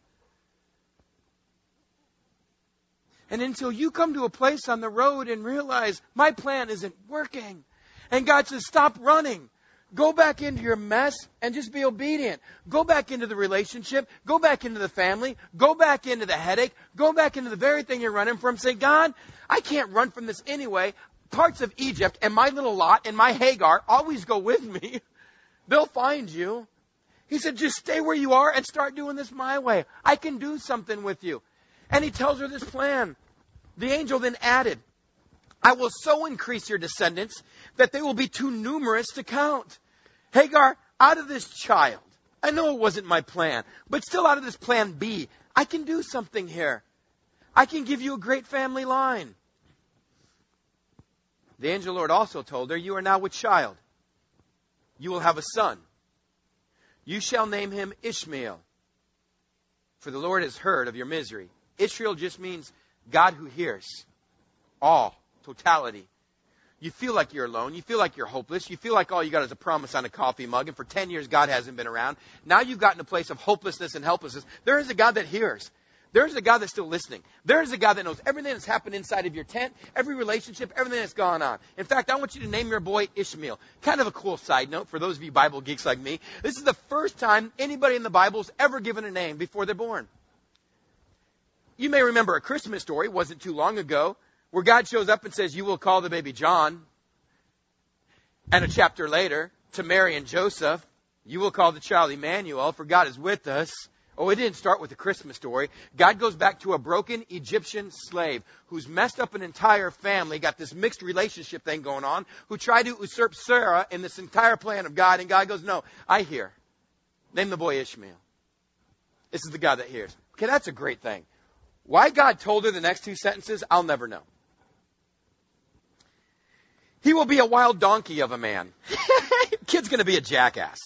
And until you come to a place on the road and realize my plan isn't working, and God says, stop running. Go back into your mess and just be obedient. Go back into the relationship. Go back into the family. Go back into the headache. Go back into the very thing you're running from. Say, God, I can't run from this anyway. Parts of Egypt and my little Lot and my Hagar always go with me. They'll find you. He said, just stay where you are and start doing this my way. I can do something with you. And he tells her this plan. The angel then added, I will so increase your descendants that they will be too numerous to count. Hagar, out of this child, I know it wasn't my plan, but still out of this plan B, I can do something here. I can give you a great family line. The angel Lord also told her, you are now with child. You will have a son. You shall name him Ishmael, for the Lord has heard of your misery. Israel just means God who hears. All. Totality. You feel like you're alone. You feel like you're hopeless. You feel like all you got is a promise on a coffee mug. And for 10 years, God hasn't been around. Now you've gotten a place of hopelessness and helplessness. There is a God that hears. There is a God that's still listening. There is a God that knows everything that's happened inside of your tent, every relationship, everything that's gone on. In fact, I want you to name your boy Ishmael. Kind of a cool side note for those of you Bible geeks like me. This is the first time anybody in the Bible is ever given a name before they're born. You may remember a Christmas story, wasn't too long ago, where God shows up and says, you will call the baby John. And a chapter later, to Mary and Joseph, you will call the child Emmanuel, for God is with us. Oh, it didn't start with the Christmas story. God goes back to a broken Egyptian slave who's messed up an entire family, got this mixed relationship thing going on, who tried to usurp Sarah in this entire plan of God. And God goes, no, I hear. Name the boy Ishmael. This is the God that hears. Okay, that's a great thing. Why God told her the next two sentences, I'll never know. He will be a wild donkey of a man. Kid's going to be a jackass.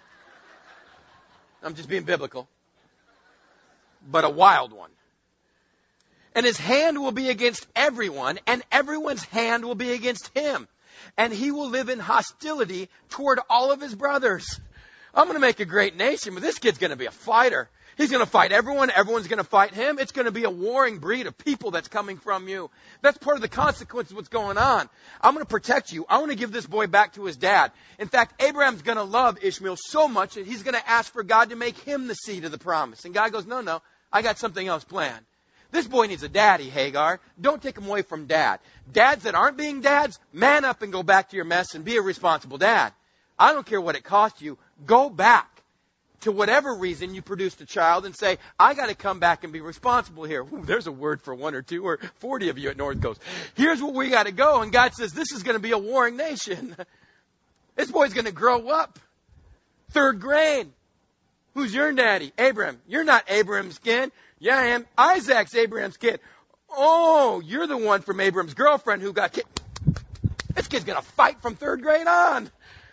I'm just being biblical. But a wild one. And his hand will be against everyone, and everyone's hand will be against him. And he will live in hostility toward all of his brothers. I'm going to make a great nation, but this kid's going to be a fighter. He's going to fight everyone. Everyone's going to fight him. It's going to be a warring breed of people that's coming from you. That's part of the consequence of what's going on. I'm going to protect you. I want to give this boy back to his dad. In fact, Abraham's going to love Ishmael so much that he's going to ask for God to make him the seed of the promise. And God goes, no, I got something else planned. This boy needs a daddy, Hagar. Don't take him away from dad. Dads that aren't being dads, man up and go back to your mess and be a responsible dad. I don't care what it costs you. Go back to whatever reason you produced a child and say, I got to come back and be responsible here. Ooh, there's a word for 1 or 2 or 40 of you at North Coast. Here's where we got to go. And God says, this is going to be a warring nation. This boy's going to grow up. 3rd grade. Who's your daddy? Abraham. You're not Abraham's kid. Yeah, I am. Isaac's Abraham's kid. Oh, you're the one from Abraham's girlfriend who got kicked. This kid's going to fight from 3rd grade on.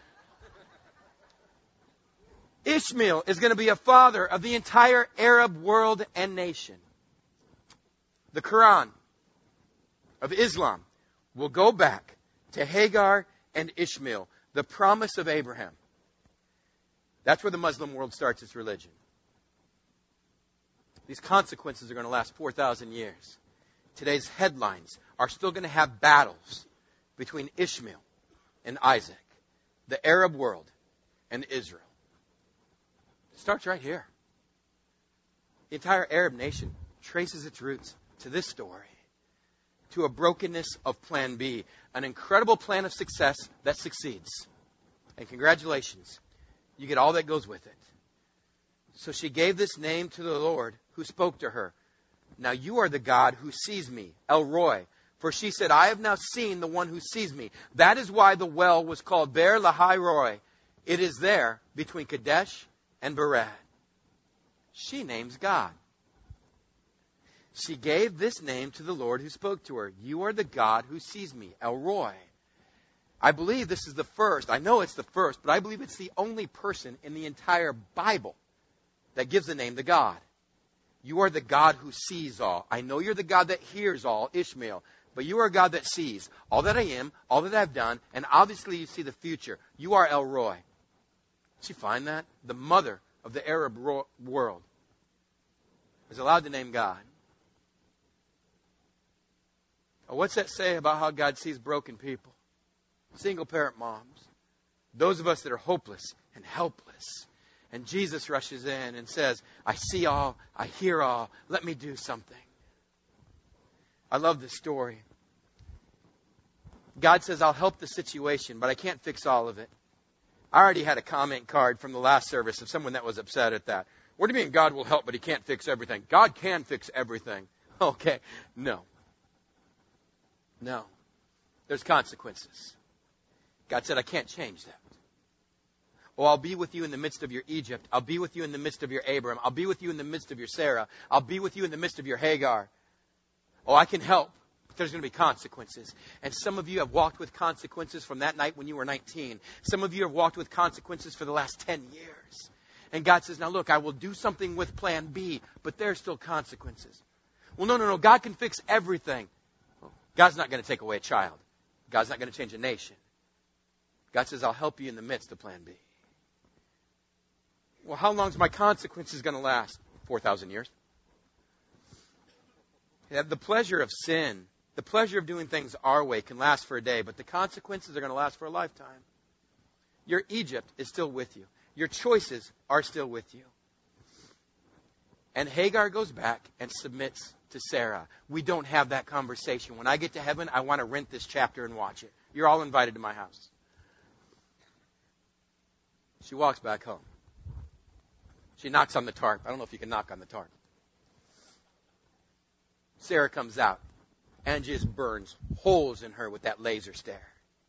Ishmael is going to be a father of the entire Arab world and nation. The Quran of Islam will go back to Hagar and Ishmael, the promise of Abraham. That's where the Muslim world starts its religion. These consequences are going to last 4,000 years. Today's headlines are still going to have battles between Ishmael and Isaac, the Arab world and Israel. It starts right here. The entire Arab nation traces its roots to this story, to a brokenness of plan B, an incredible plan of success that succeeds. And congratulations, you get all that goes with it. So she gave this name to the Lord who spoke to her. Now you are the God who sees me, El Roi. For she said, I have now seen the one who sees me. That is why the well was called Beer Lahai Roi. It is there between Kadesh and Bered. She names God. She gave this name to the Lord who spoke to her. You are the God who sees me, El Roi. I believe this is the first. I know it's the first, but I believe it's the only person in the entire Bible that gives the name to God. You are the God who sees all. I know you're the God that hears all, Ishmael. But you are a God that sees all that I am, all that I've done, and obviously you see the future. You are El Roi. Did you find that? The mother of the Arab world is allowed to name God. Oh, what's that say about how God sees broken people? Single parent moms. Those of us that are hopeless and helpless. And Jesus rushes in and says, I see all, I hear all, let me do something. I love this story. God says, I'll help the situation, but I can't fix all of it. I already had a comment card from the last service of someone that was upset at that. What do you mean God will help, but He can't fix everything? God can fix everything. Okay. No. There's consequences. God said, I can't change that. Oh, I'll be with you in the midst of your Egypt. I'll be with you in the midst of your Abram. I'll be with you in the midst of your Sarah. I'll be with you in the midst of your Hagar. Oh, I can help, but there's going to be consequences. And some of you have walked with consequences from that night when you were 19. Some of you have walked with consequences for the last 10 years. And God says, now look, I will do something with plan B, but there's still consequences. Well, no. God can fix everything. Well, God's not going to take away a child. God's not going to change a nation. God says, I'll help you in the midst of plan B. Well, how long is my consequences going to last? 4,000 years. The pleasure of sin, the pleasure of doing things our way can last for a day, but the consequences are going to last for a lifetime. Your Egypt is still with you. Your choices are still with you. And Hagar goes back and submits to Sarah. We don't have that conversation. When I get to heaven, I want to rent this chapter and watch it. You're all invited to my house. She walks back home. She knocks on the tarp. I don't know if you can knock on the tarp. Sarah comes out and just burns holes in her with that laser stare.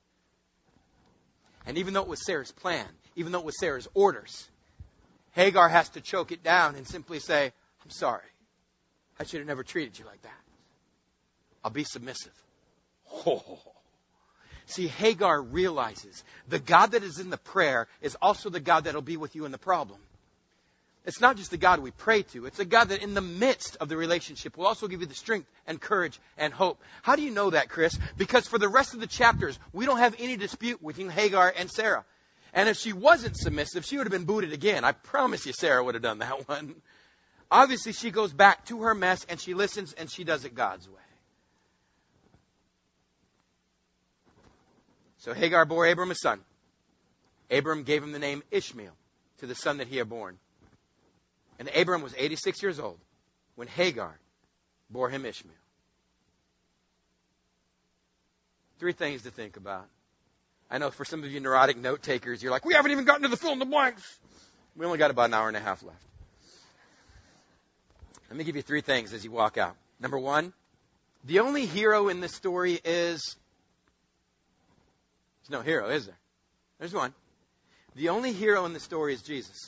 And even though it was Sarah's plan, even though it was Sarah's orders, Hagar has to choke it down and simply say, I'm sorry. I should have never treated you like that. I'll be submissive. Oh. See, Hagar realizes the God that is in the prayer is also the God that will be with you in the problem. It's not just the God we pray to. It's a God that in the midst of the relationship will also give you the strength and courage and hope. How do you know that, Chris? Because for the rest of the chapters, we don't have any dispute between Hagar and Sarah. And if she wasn't submissive, she would have been booted again. I promise you Sarah would have done that one. Obviously, she goes back to her mess and she listens and she does it God's way. So Hagar bore Abram a son. Abram gave him the name Ishmael to the son that he had born. And Abram was 86 years old when Hagar bore him Ishmael. 3 things to think about. I know for some of you neurotic note takers, you're like, we haven't even gotten to the fill in the blanks. We only got about an hour and a half left. Let me give you 3 things as you walk out. Number 1, the only hero in this story is... There's no hero, is there? There's one. The only hero in the story is Jesus.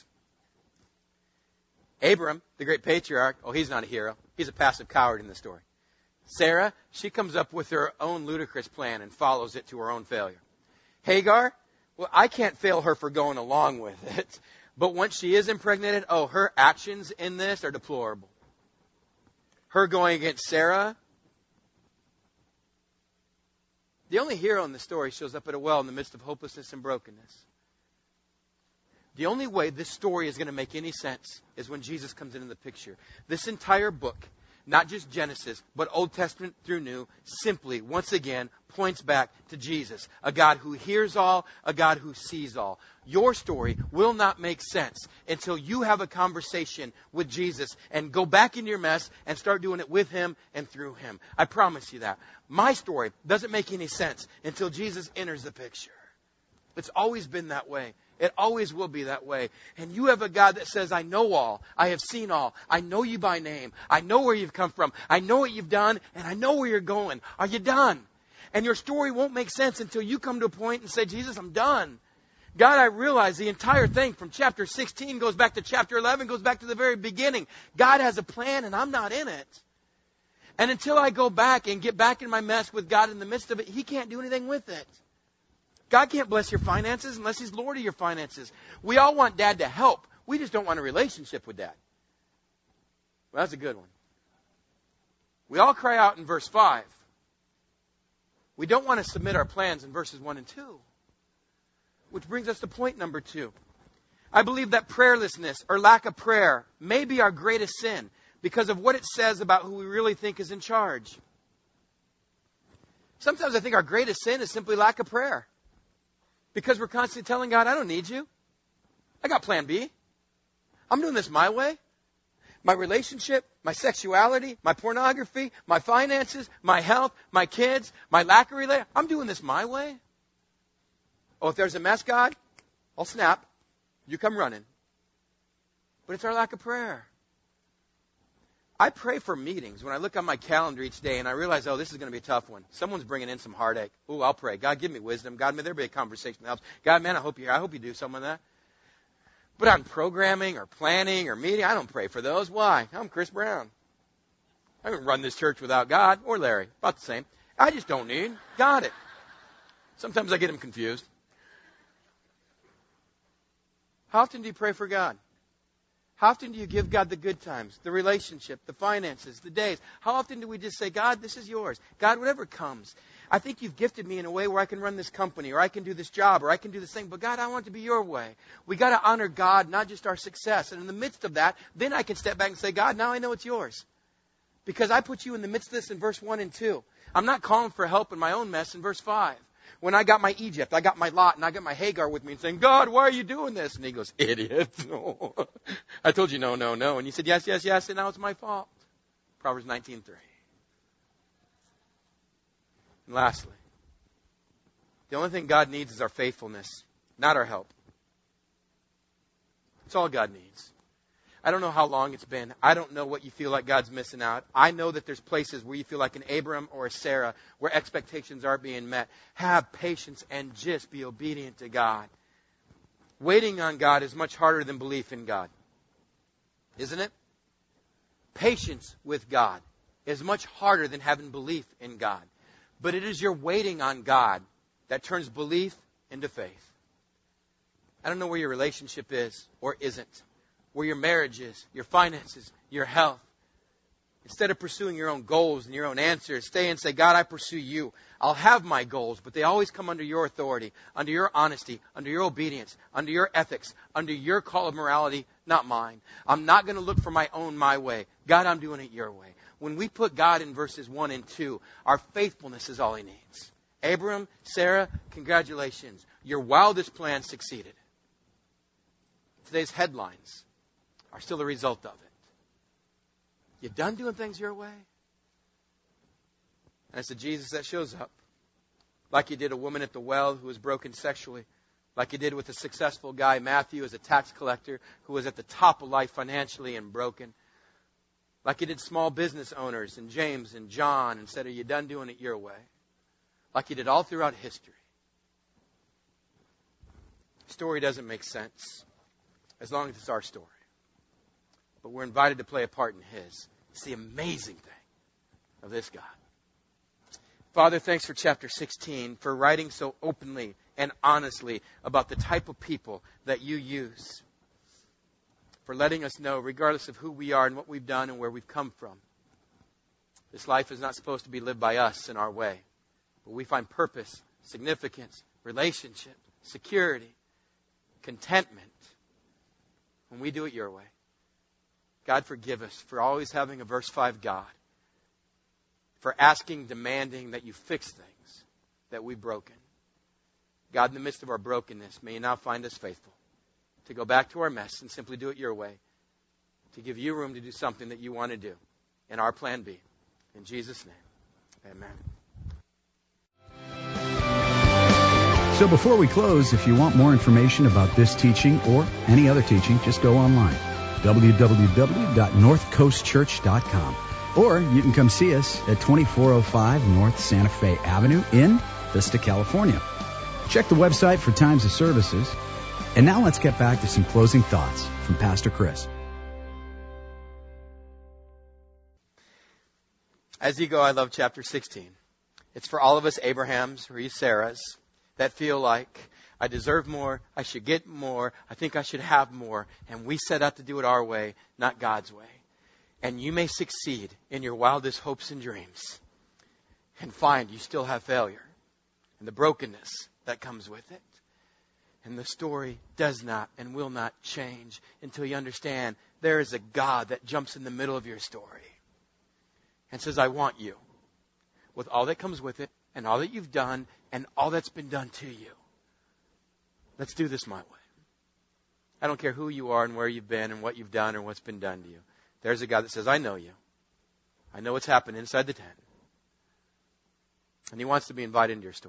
Abram, the great patriarch, he's not a hero. He's a passive coward in the story. Sarah, she comes up with her own ludicrous plan and follows it to her own failure. Hagar, well, I can't fail her for going along with it. But once she is impregnated, her actions in this are deplorable. Her going against Sarah. The only hero in the story shows up at a well in the midst of hopelessness and brokenness. The only way this story is going to make any sense is when Jesus comes into the picture. This entire book, not just Genesis, but Old Testament through New, simply, once again, points back to Jesus. A God who hears all, a God who sees all. Your story will not make sense until you have a conversation with Jesus and go back in your mess and start doing it with Him and through Him. I promise you that. My story doesn't make any sense until Jesus enters the picture. It's always been that way. It always will be that way. And you have a God that says, I know all. I have seen all. I know you by name. I know where you've come from. I know what you've done, and I know where you're going. Are you done? And your story won't make sense until you come to a point and say, Jesus, I'm done. God, I realize the entire thing from chapter 16 goes back to chapter 11, goes back to the very beginning. God has a plan, and I'm not in it. And until I go back and get back in my mess with God in the midst of it, He can't do anything with it. God can't bless your finances unless He's Lord of your finances. We all want Dad to help. We just don't want a relationship with Dad. Well, that's a good one. We all cry out in verse 5. We don't want to submit our plans in verses 1 and 2. Which brings us to point number 2. I believe that prayerlessness or lack of prayer may be our greatest sin because of what it says about who we really think is in charge. Sometimes I think our greatest sin is simply lack of prayer. Because we're constantly telling God, I don't need you. I got plan B. I'm doing this my way. My relationship, my sexuality, my pornography, my finances, my health, my kids, my lack of relationship. I'm doing this my way. Oh, if there's a mess, God, I'll snap. You come running. But it's our lack of prayer. I pray for meetings when I look on my calendar each day and I realize, oh, this is going to be a tough one. Someone's bringing in some heartache. Ooh, I'll pray. God, give me wisdom. God, may there be a conversation that helps. God, man, I hope you do some of that. But on programming or planning or meeting, I don't pray for those. Why? I'm Chris Brown. I haven't run this church without God or Larry. About the same. I just don't need. Got it. Sometimes I get them confused. How often do you pray for God? How often do you give God the good times, the relationship, the finances, the days? How often do we just say, God, this is yours. God, whatever comes. I think you've gifted me in a way where I can run this company or I can do this job or I can do this thing. But God, I want it to be your way. We got to honor God, not just our success. And in the midst of that, then I can step back and say, God, now I know it's yours. Because I put you in the midst of this in verse 1 and 2. I'm not calling for help in my own mess in verse 5. When I got my Egypt, I got my Lot, and I got my Hagar with me and saying, God, why are you doing this? And He goes, idiot. No. I told you no. And you said, yes, and now it's my fault. Proverbs 19:3. And lastly, the only thing God needs is our faithfulness, not our help. That's all God needs. I don't know how long it's been. I don't know what you feel like God's missing out. I know that there's places where you feel like an Abram or a Sarah where expectations aren't being met. Have patience and just be obedient to God. Waiting on God is much harder than belief in God. Isn't it? Patience with God is much harder than having belief in God. But it is your waiting on God that turns belief into faith. I don't know where your relationship is or isn't. Where your marriage is, your finances, your health. Instead of pursuing your own goals and your own answers, stay and say, God, I pursue you. I'll have my goals, but they always come under your authority, under your honesty, under your obedience, under your ethics, under your call of morality, not mine. I'm not going to look for my way. God, I'm doing it your way. When we put God in verses 1 and 2, our faithfulness is all He needs. Abram, Sarah, congratulations. Your wildest plan succeeded. Today's headlines are still the result of it. You done doing things your way? And it's a Jesus that shows up. Like He did a woman at the well who was broken sexually. Like He did with a successful guy, Matthew, as a tax collector who was at the top of life financially and broken. Like He did small business owners and James and John and said, are you done doing it your way? Like He did all throughout history. The story doesn't make sense as long as it's our story. But we're invited to play a part in His. It's the amazing thing of this God. Father, thanks for chapter 16, for writing so openly and honestly about the type of people that you use. For letting us know, regardless of who we are and what we've done and where we've come from, this life is not supposed to be lived by us in our way. But we find purpose, significance, relationship, security, contentment when we do it your way. God, forgive us for always having a verse 5 God. For asking, demanding that you fix things that we've broken. God, in the midst of our brokenness, may you now find us faithful. To go back to our mess and simply do it your way. To give you room to do something that you want to do. In our plan B. In Jesus' name, amen. So before we close, if you want more information about this teaching or any other teaching, just go online, www.northcoastchurch.com. Or you can come see us at 2405 North Santa Fe Avenue in Vista, California. Check the website for times of services. And now let's get back to some closing thoughts from Pastor Chris. As you go, I love chapter 16. It's for all of us Abrahams or you Sarahs that feel like I deserve more, I should get more, I think I should have more, and we set out to do it our way, not God's way. And you may succeed in your wildest hopes and dreams and find you still have failure and the brokenness that comes with it. And the story does not and will not change until you understand there is a God that jumps in the middle of your story and says, I want you with all that comes with it and all that you've done and all that's been done to you. Let's do this my way. I don't care who you are and where you've been and what you've done or what's been done to you. There's a God that says, I know you. I know what's happened inside the tent. And He wants to be invited into your story.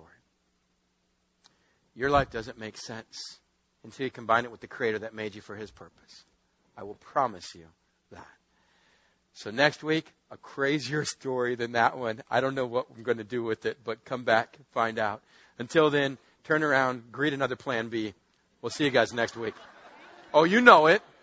Your life doesn't make sense until you combine it with the Creator that made you for His purpose. I will promise you that. So next week, a crazier story than that one. I don't know what I'm going to do with it, but come back and find out. Until then, turn around, greet another Plan B. We'll see you guys next week. Oh, you know it.